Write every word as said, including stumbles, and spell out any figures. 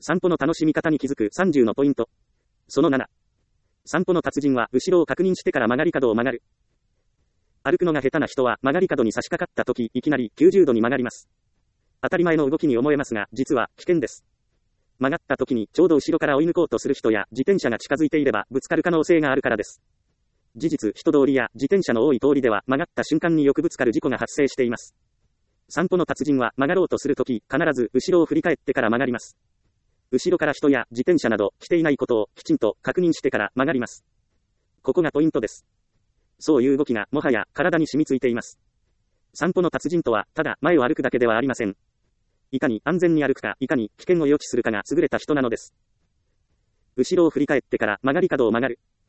散歩の楽しみ方に気づくさんじゅうのポイント。そのなな。散歩の達人は後ろを確認してから曲がり角を曲がる。歩くのが下手な人は曲がり角に差し掛かった時、いきなりきゅうじゅうどに曲がります。当たり前の動きに思えますが、実は危険です。曲がった時にちょうど後ろから追い抜こうとする人や自転車が近づいていればぶつかる可能性があるからです。事実、人通りや自転車の多い通りでは曲がった瞬間によくぶつかる事故が発生しています。散歩の達人は曲がろうとするとき、必ず後ろを振り返ってから曲がります。後ろから人や自転車など来ていないことをきちんと確認してから曲がります。ここがポイントです。そういう動きがもはや体に染みついています。散歩の達人とはただ前を歩くだけではありません。いかに安全に歩くか、いかに危険を予知するかが優れた人なのです。後ろを振り返ってから曲がり角を曲がる。